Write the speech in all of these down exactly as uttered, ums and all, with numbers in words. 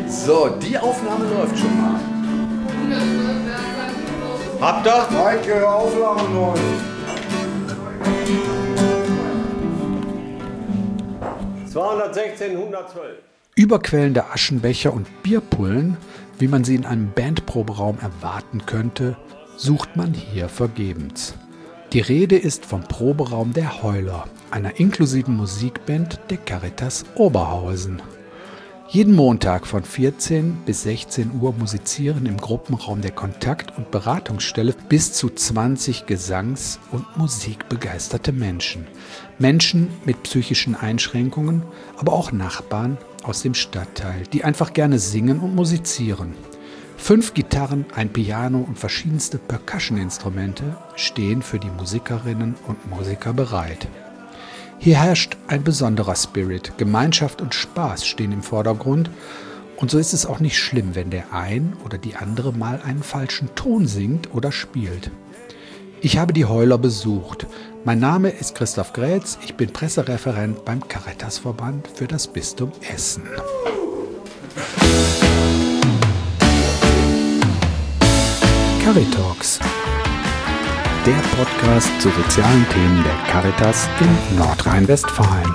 So, die Aufnahme läuft schon mal. Habt ihr? Maike, Aufnahme läuft. zweihundertsechzehn, hundertzwölf. Überquellende Aschenbecher und Bierpullen, wie man sie in einem Bandproberaum erwarten könnte, sucht man hier vergebens. Die Rede ist vom Proberaum der Heuler, einer inklusiven Musikband der Caritas Oberhausen. Jeden Montag von vierzehn bis sechzehn Uhr musizieren im Gruppenraum der Kontakt- und Beratungsstelle bis zu zwanzig gesangs- und musikbegeisterte Menschen. Menschen mit psychischen Einschränkungen, aber auch Nachbarn aus dem Stadtteil, die einfach gerne singen und musizieren. Fünf Gitarren, ein Piano und verschiedenste Percussion-Instrumente stehen für die Musikerinnen und Musiker bereit. Hier herrscht ein besonderer Spirit, Gemeinschaft und Spaß stehen im Vordergrund und so ist es auch nicht schlimm, wenn der ein oder die andere mal einen falschen Ton singt oder spielt. Ich habe die Heuler besucht. Mein Name ist Christoph Grätz, ich bin Pressereferent beim Caritasverband für das Bistum Essen. Caritalks, der Podcast zu sozialen Themen der Caritas in Nordrhein-Westfalen.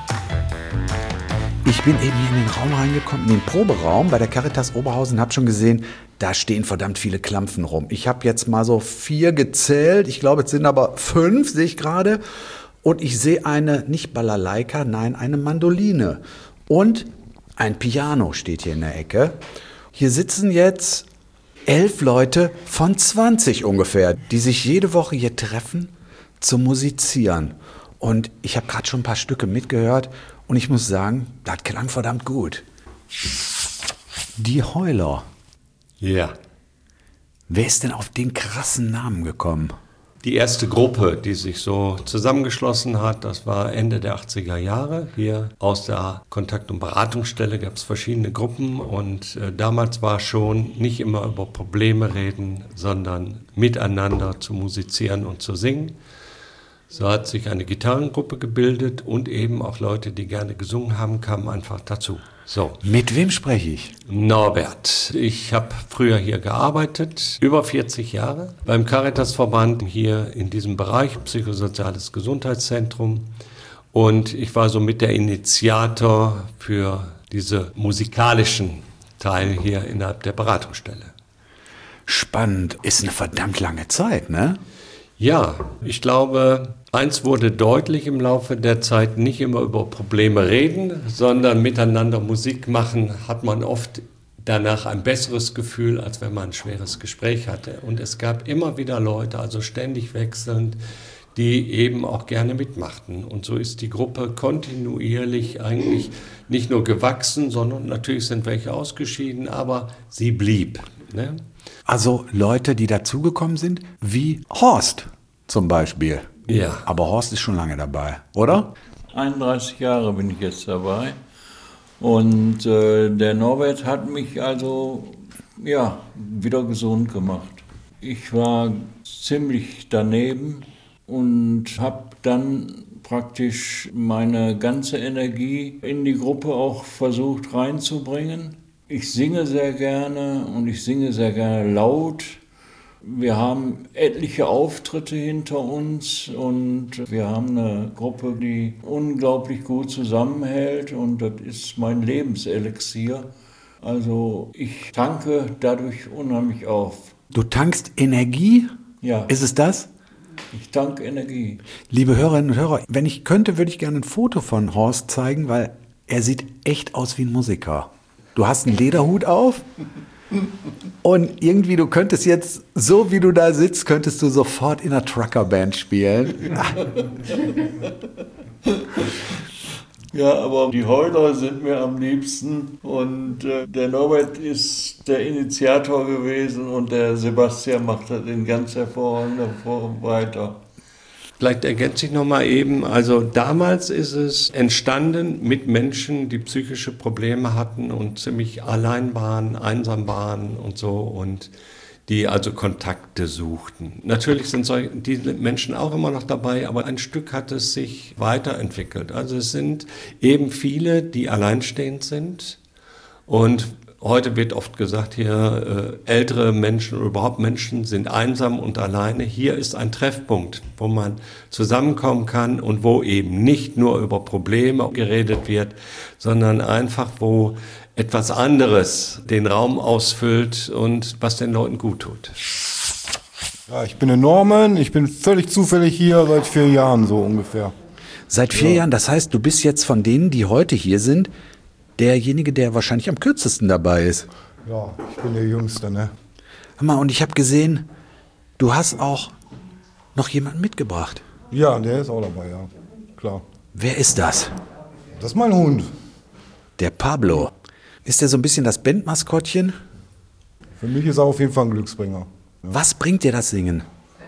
Ich bin eben hier in den Raum reingekommen, in den Proberaum bei der Caritas Oberhausen, habe schon gesehen, da stehen verdammt viele Klampfen rum. Ich habe jetzt mal so vier gezählt, ich glaube es sind aber fünf, sehe ich gerade. Und ich sehe eine, nicht Balalaika, nein, eine Mandoline. Und ein Piano steht hier in der Ecke. Hier sitzen jetzt elf Leute von zwanzig ungefähr, die sich jede Woche hier treffen zum Musizieren. Und ich habe gerade schon ein paar Stücke mitgehört und ich muss sagen, das klang verdammt gut. Die Heuler. Ja. Wer ist denn auf den krassen Namen gekommen? Die erste Gruppe, die sich so zusammengeschlossen hat, das war Ende der achtziger Jahre. Hier aus der Kontakt- und Beratungsstelle gab es verschiedene Gruppen und äh, damals war schon nicht immer über Probleme reden, sondern miteinander zu musizieren und zu singen. So hat sich eine Gitarrengruppe gebildet und eben auch Leute, die gerne gesungen haben, kamen einfach dazu. So. Mit wem spreche ich? Norbert. Ich habe früher hier gearbeitet, über vierzig Jahre, beim Caritasverband hier in diesem Bereich, psychosoziales Gesundheitszentrum. Und ich war so mit der Initiator für diese musikalischen Teile hier innerhalb der Beratungsstelle. Spannend. Ist eine verdammt lange Zeit, ne? Ja, ich glaube, eins wurde deutlich im Laufe der Zeit: nicht immer über Probleme reden, sondern miteinander Musik machen, hat man oft danach ein besseres Gefühl, als wenn man ein schweres Gespräch hatte. Und es gab immer wieder Leute, also ständig wechselnd, die eben auch gerne mitmachten. Und so ist die Gruppe kontinuierlich eigentlich nicht nur gewachsen, sondern natürlich sind welche ausgeschieden, aber sie blieb, ne? Also Leute, die dazugekommen sind, wie Horst zum Beispiel. Ja. Aber Horst ist schon lange dabei, oder? einunddreißig Jahre bin ich jetzt dabei. Und äh, der Norbert hat mich also ja, wieder gesund gemacht. Ich war ziemlich daneben und habe dann praktisch meine ganze Energie in die Gruppe auch versucht reinzubringen. Ich singe sehr gerne und ich singe sehr gerne laut. Wir haben etliche Auftritte hinter uns und wir haben eine Gruppe, die unglaublich gut zusammenhält und das ist mein Lebenselixier. Also ich tanke dadurch unheimlich auf. Du tankst Energie? Ja. Ist es das? Ich tanke Energie. Liebe Hörerinnen und Hörer, wenn ich könnte, würde ich gerne ein Foto von Horst zeigen, weil er sieht echt aus wie ein Musiker. Du hast einen Lederhut auf und irgendwie, du könntest jetzt, so wie du da sitzt, könntest du sofort in einer Truckerband spielen. Ja, aber die Heuler sind mir am liebsten und äh, der Norbert ist der Initiator gewesen und der Sebastian macht das in ganz hervorragender Form weiter. Vielleicht ergänze ich nochmal eben, also damals ist es entstanden mit Menschen, die psychische Probleme hatten und ziemlich allein waren, einsam waren und so und die also Kontakte suchten. Natürlich sind solche, diese Menschen auch immer noch dabei, aber ein Stück hat es sich weiterentwickelt. Also es sind eben viele, die alleinstehend sind und Heute wird oft gesagt, hier äh, ältere Menschen oder überhaupt Menschen sind einsam und alleine. Hier ist ein Treffpunkt, wo man zusammenkommen kann und wo eben nicht nur über Probleme geredet wird, sondern einfach, wo etwas anderes den Raum ausfüllt und was den Leuten gut tut. Ja, ich bin der Norman, ich bin völlig zufällig hier seit vier Jahren so ungefähr. Seit vier ja. Jahren, das heißt, du bist jetzt von denen, die heute hier sind, derjenige, der wahrscheinlich am kürzesten dabei ist. Ja, ich bin der Jüngste, ne? Hör mal, und ich habe gesehen, du hast auch noch jemanden mitgebracht. Ja, der ist auch dabei, ja, klar. Wer ist das? Das ist mein Hund. Der Pablo. Ist der so ein bisschen das Bandmaskottchen? Für mich ist er auf jeden Fall ein Glücksbringer. Ja. Was bringt dir das Singen?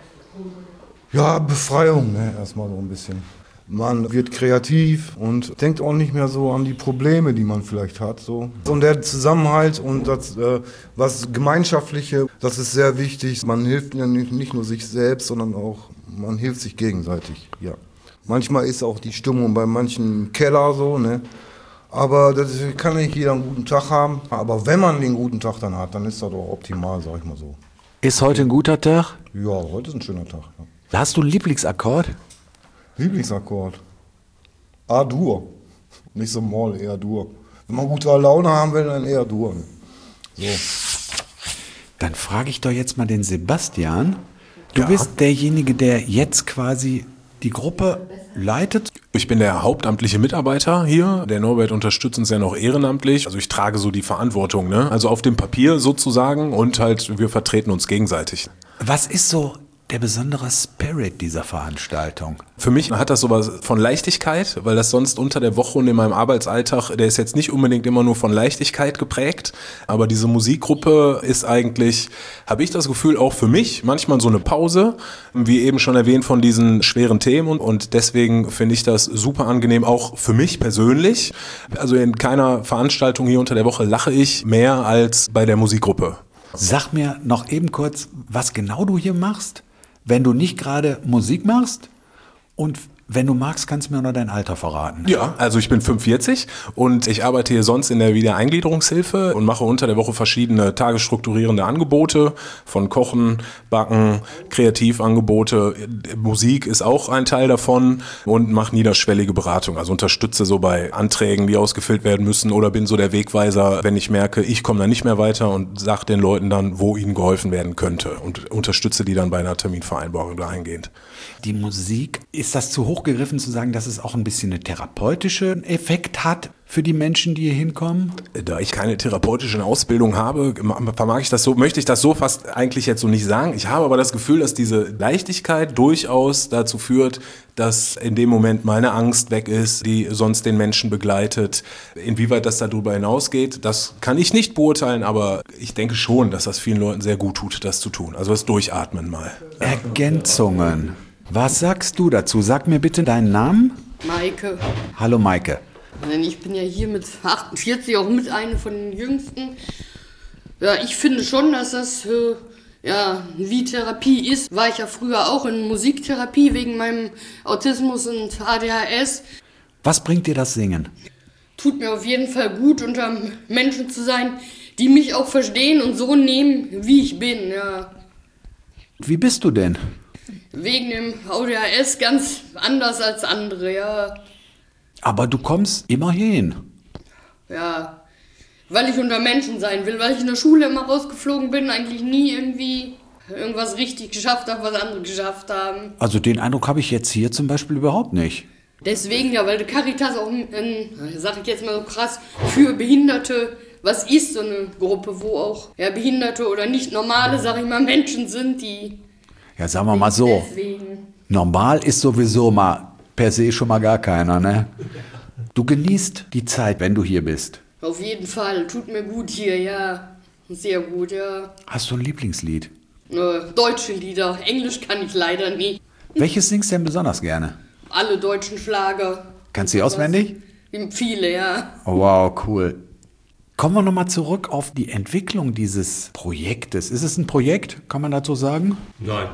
Ja, Befreiung, ne, erstmal so ein bisschen. Man wird kreativ und denkt auch nicht mehr so an die Probleme, die man vielleicht hat. So. Und der Zusammenhalt und das äh, was Gemeinschaftliche, das ist sehr wichtig. Man hilft ja nicht, nicht nur sich selbst, sondern auch, man hilft sich gegenseitig. Ja. Manchmal ist auch die Stimmung bei manchen im Keller so, ne? Aber das kann nicht jeder einen guten Tag haben. Aber wenn man den guten Tag dann hat, dann ist das doch optimal, sag ich mal so. Ist heute ein guter Tag? Ja, heute ist ein schöner Tag. Ja. Hast du einen Lieblingsakkord? Lieblingsakkord? A-Dur. Nicht so Moll, eher Dur. Wenn man gute Laune haben will, dann eher Dur. So. Dann frage ich doch jetzt mal den Sebastian. Du ja. bist derjenige, der jetzt quasi die Gruppe leitet. Ich bin der hauptamtliche Mitarbeiter hier. Der Norbert unterstützt uns ja noch ehrenamtlich. Also ich trage so die Verantwortung, ne? Also auf dem Papier sozusagen und halt wir vertreten uns gegenseitig. Was ist so der besondere Spirit dieser Veranstaltung? Für mich hat das sowas von Leichtigkeit, weil das sonst unter der Woche und in meinem Arbeitsalltag, der ist jetzt nicht unbedingt immer nur von Leichtigkeit geprägt, aber diese Musikgruppe ist eigentlich, habe ich das Gefühl, auch für mich manchmal so eine Pause, wie eben schon erwähnt, von diesen schweren Themen und, und deswegen finde ich das super angenehm, auch für mich persönlich. Also in keiner Veranstaltung hier unter der Woche lache ich mehr als bei der Musikgruppe. Sag mir noch eben kurz, was genau du hier machst, wenn du nicht gerade Musik machst, und wenn du magst, kannst du mir noch dein Alter verraten. Ja, also ich bin fünfundvierzig und ich arbeite hier sonst in der Wiedereingliederungshilfe und mache unter der Woche verschiedene tagesstrukturierende Angebote von Kochen, Backen, Kreativangebote. Musik ist auch ein Teil davon und mache niederschwellige Beratung, also unterstütze so bei Anträgen, die ausgefüllt werden müssen oder bin so der Wegweiser, wenn ich merke, ich komme da nicht mehr weiter und sage den Leuten dann, wo ihnen geholfen werden könnte und unterstütze die dann bei einer Terminvereinbarung dahingehend. Die Musik, ist das zu hoch gegriffen zu sagen, dass es auch ein bisschen einen therapeutischen Effekt hat für die Menschen, die hier hinkommen? Da ich keine therapeutische Ausbildung habe, vermag ich das so, möchte ich das so fast eigentlich jetzt so nicht sagen. Ich habe aber das Gefühl, dass diese Leichtigkeit durchaus dazu führt, dass in dem Moment meine Angst weg ist, die sonst den Menschen begleitet. Inwieweit das darüber hinausgeht, das kann ich nicht beurteilen, aber ich denke schon, dass das vielen Leuten sehr gut tut, das zu tun. Also das Durchatmen mal. Ergänzungen. Was sagst du dazu? Sag mir bitte deinen Namen. Maike. Hallo Maike. Ich bin ja hier mit achtundvierzig auch mit einer von den Jüngsten. Ja, ich finde schon, dass das äh, ja, wie Therapie ist. War ich ja früher auch in Musiktherapie wegen meinem Autismus und A D H S. Was bringt dir das Singen? Tut mir auf jeden Fall gut, unter Menschen zu sein, die mich auch verstehen und so nehmen, wie ich bin. Ja. Wie bist du denn? Wegen dem A D H S ganz anders als andere, ja. Aber du kommst immer hin. Ja, weil ich unter Menschen sein will, weil ich in der Schule immer rausgeflogen bin, eigentlich nie irgendwie irgendwas richtig geschafft habe, was andere geschafft haben. Also den Eindruck habe ich jetzt hier zum Beispiel überhaupt nicht. Deswegen ja, weil die Caritas auch, in, sag ich jetzt mal so krass, für Behinderte, was ist so eine Gruppe, wo auch ja, Behinderte oder nicht normale, sag ich mal, Menschen sind, die... Ja, sagen wir mal so, deswegen. Normal ist sowieso mal per se schon mal gar keiner, ne? Du genießt die Zeit, wenn du hier bist. Auf jeden Fall, tut mir gut hier, ja. Sehr gut, ja. Hast du ein Lieblingslied? Äh, deutsche Lieder, Englisch kann ich leider nicht. Welches singst du denn besonders gerne? Alle deutschen Schlager. Kannst du die auswendig? Viele, ja. Oh, wow, cool. Kommen wir nochmal zurück auf die Entwicklung dieses Projektes. Ist es ein Projekt, kann man dazu sagen? Nein.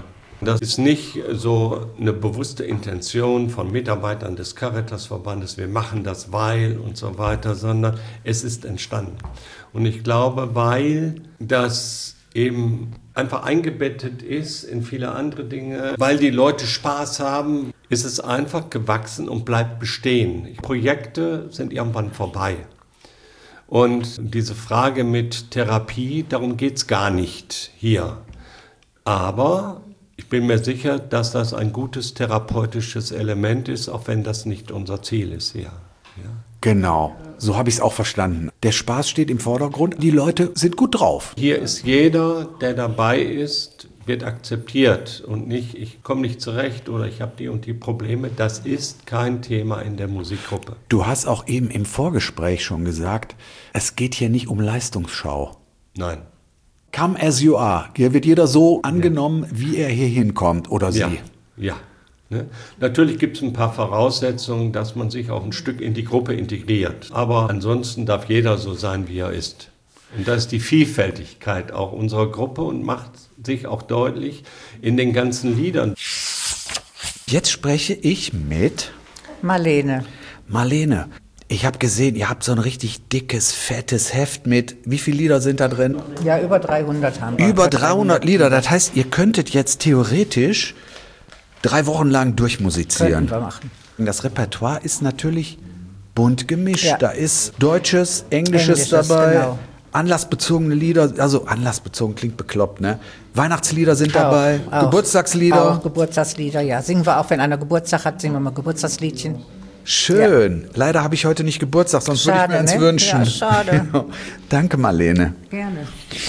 Das ist nicht so eine bewusste Intention von Mitarbeitern des Caritasverbandes, wir machen das weil und so weiter, sondern es ist entstanden. Und ich glaube, weil das eben einfach eingebettet ist in viele andere Dinge, weil die Leute Spaß haben, ist es einfach gewachsen und bleibt bestehen. Projekte sind irgendwann vorbei. Und diese Frage mit Therapie, darum geht es gar nicht hier. Aber ich bin mir sicher, dass das ein gutes therapeutisches Element ist, auch wenn das nicht unser Ziel ist hier. Ja. Genau, so habe ich es auch verstanden. Der Spaß steht im Vordergrund, die Leute sind gut drauf. Hier ist jeder, der dabei ist, wird akzeptiert und nicht, ich komme nicht zurecht oder ich habe die und die Probleme. Das ist kein Thema in der Musikgruppe. Du hast auch eben im Vorgespräch schon gesagt, es geht hier nicht um Leistungsschau. Nein. Come as you are. Hier wird jeder so angenommen, wie er hier hinkommt oder sie. Ja, ja. Ne? Natürlich gibt es ein paar Voraussetzungen, dass man sich auch ein Stück in die Gruppe integriert. Aber ansonsten darf jeder so sein, wie er ist. Und das ist die Vielfältigkeit auch unserer Gruppe und macht sich auch deutlich in den ganzen Liedern. Jetzt spreche ich mit Marlene. Marlene. Ich habe gesehen, ihr habt so ein richtig dickes, fettes Heft mit. Wie viele Lieder sind da drin? Ja, über dreihundert haben wir. Über dreihundert Lieder. Das heißt, ihr könntet jetzt theoretisch drei Wochen lang durchmusizieren. Könnten wir machen. Das Repertoire ist natürlich bunt gemischt. Ja. Da ist Deutsches, Englisches, Englisches, dabei. genau. Anlassbezogene Lieder, also anlassbezogen klingt bekloppt, ne? Weihnachtslieder sind Auch, dabei, auch. Geburtstagslieder. Auch Geburtstagslieder, ja. Singen wir auch, wenn einer Geburtstag hat, singen wir mal Geburtstagsliedchen. Schön. Ja. Leider habe ich heute nicht Geburtstag, sonst Schade, würde ich mir eins ne? wünschen. Ja, schade. Danke, Marlene. Gerne.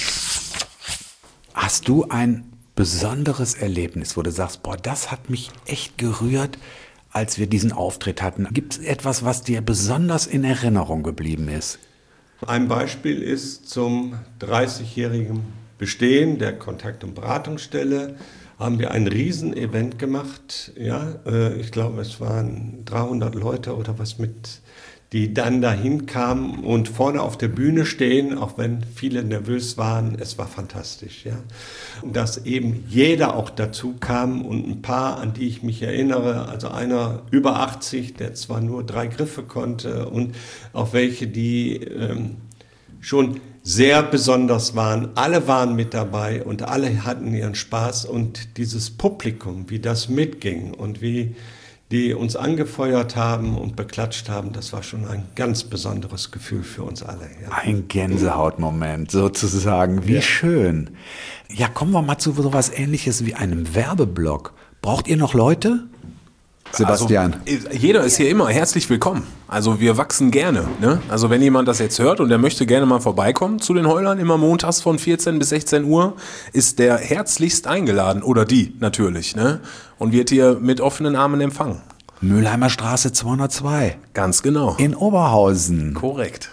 Hast du ein besonderes Erlebnis, wo du sagst, boah, das hat mich echt gerührt, als wir diesen Auftritt hatten? Gibt es etwas, was dir besonders in Erinnerung geblieben ist? Ein Beispiel ist zum dreißigjährigen Bestehen der Kontakt- und Beratungsstelle haben wir ein Riesenevent gemacht. Ja, äh, ich glaube, es waren dreihundert Leute oder was mit, die dann dahin kamen und vorne auf der Bühne stehen, auch wenn viele nervös waren. Es war fantastisch. Ja, und dass eben jeder auch dazu kam und ein paar, an die ich mich erinnere, also einer über achtzig, der zwar nur drei Griffe konnte und auch welche, die ähm, schon sehr besonders waren. Alle waren mit dabei und alle hatten ihren Spaß und dieses Publikum, wie das mitging und wie die uns angefeuert haben und beklatscht haben, das war schon ein ganz besonderes Gefühl für uns alle. Ja. Ein Gänsehautmoment sozusagen, wie ja. Schön. Ja, kommen wir mal zu sowas Ähnliches wie einem Werbeblock. Braucht ihr noch Leute? Sebastian. Also, jeder ist hier immer herzlich willkommen. Also wir wachsen gerne. Ne? Also wenn jemand das jetzt hört und der möchte gerne mal vorbeikommen zu den Heulern, immer montags von vierzehn bis sechzehn Uhr, ist der herzlichst eingeladen. Oder die natürlich. Ne? Und wird hier mit offenen Armen empfangen. Mülheimer Straße zweihundertzwei. Ganz genau. In Oberhausen. Korrekt.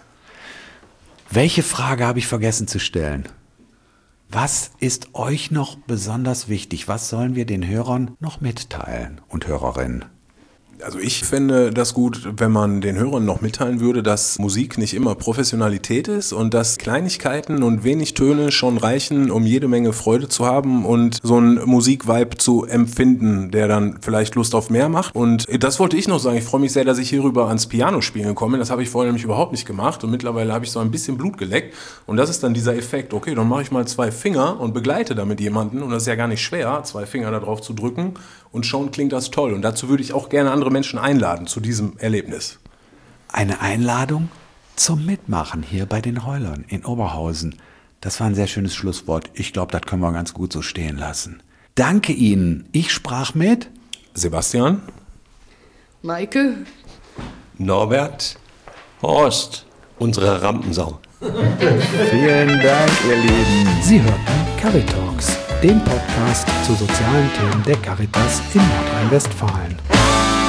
Welche Frage habe ich vergessen zu stellen? Was ist euch noch besonders wichtig? Was sollen wir den Hörern noch mitteilen und Hörerinnen? Also ich fände das gut, wenn man den Hörern noch mitteilen würde, dass Musik nicht immer Professionalität ist und dass Kleinigkeiten und wenig Töne schon reichen, um jede Menge Freude zu haben und so einen Musikvibe zu empfinden, der dann vielleicht Lust auf mehr macht. Und das wollte ich noch sagen. Ich freue mich sehr, dass ich hierüber ans Piano spielen komme. Das habe ich vorher nämlich überhaupt nicht gemacht und mittlerweile habe ich so ein bisschen Blut geleckt. Und das ist dann dieser Effekt. Okay, dann mache ich mal zwei Finger und begleite damit jemanden. Und das ist ja gar nicht schwer, zwei Finger da drauf zu drücken. Und schon klingt das toll. Und dazu würde ich auch gerne andere Menschen einladen zu diesem Erlebnis. Eine Einladung zum Mitmachen hier bei den Heulern in Oberhausen. Das war ein sehr schönes Schlusswort. Ich glaube, das können wir ganz gut so stehen lassen. Danke Ihnen. Ich sprach mit Sebastian, Maike, Norbert, Horst, unsere Rampensau. Vielen Dank, ihr Lieben. Sie hörten Caritalks, den Podcast zu sozialen Themen der Caritas in Nordrhein-Westfalen.